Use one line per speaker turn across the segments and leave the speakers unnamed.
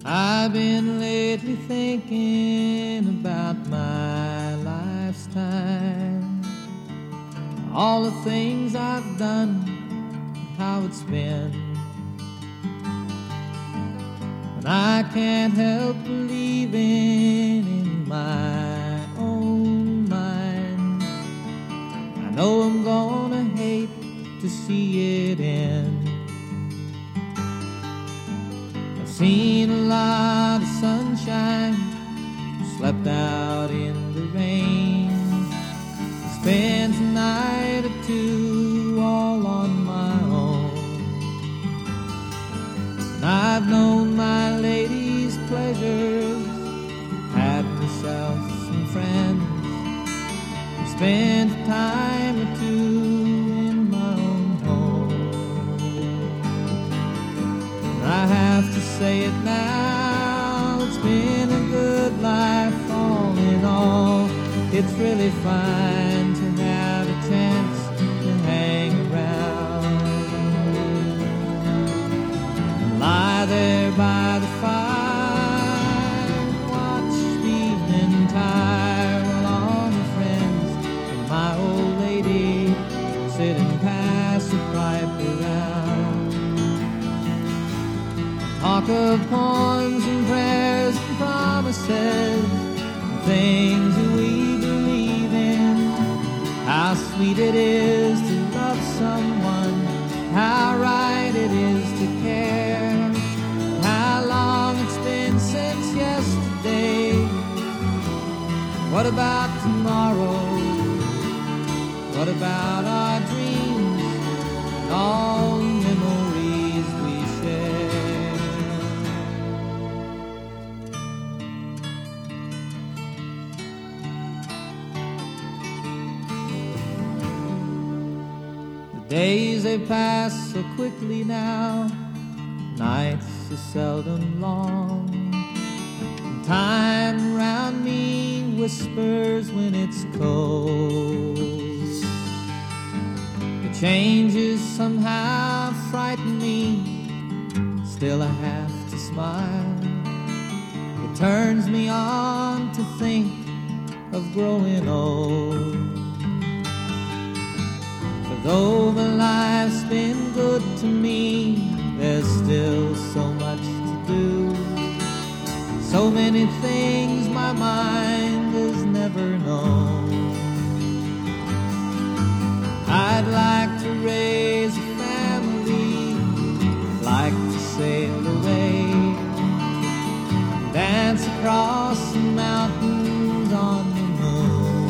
I've been lately thinking about my life's time, all the things I've done, how it's been. And I can't help believing in my own mind. I know I'm gonna hate to see it end. I've seen a lot of sunshine, slept out in the rain, spent a night or two all on my own. And I've known my lady's pleasures, had myself some friends, spent a time or two in my own home. And I have to say it now, it's been a good life all in all. It's really fine to have a chance to hang around and lie there by the fire, watch the evening tire while all my friends and my old lady sit and pass a pipe around. Talk of poems and prayers and promises, things that we believe in, how sweet it is to love someone, how right it is to care, how long it's been since yesterday. What about tomorrow? What about our dreams and all the memories we share? The days they pass so quickly now, nights are seldom long. Time around me whispers when it's cold. The changes somehow frighten me, still I have to smile. It turns me on to think of growing old. For though my life's been good to me, there's still so much to do, so many things my mind has never known. I'd like to raise a family, like to sail away, dance across the mountains on the moon.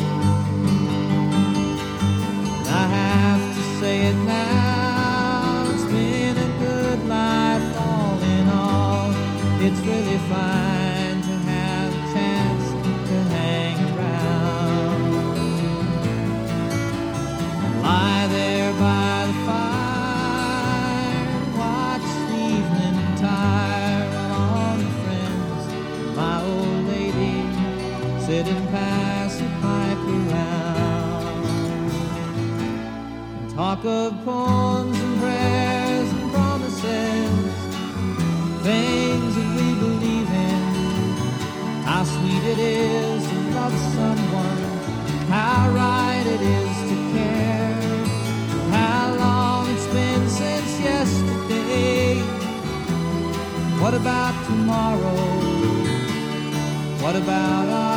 And I have to say it now, it's been a good life all in all. It's really fine to have a chance to hang around and lie there by the fire, watch the evening tire while all my friends and my old lady sit and pass a pipe around and talk of poems and prayers and promises, things that we believe in, how sweet it is to love someone, how right it is to care, how long it's been since yesterday. What about tomorrow? What about our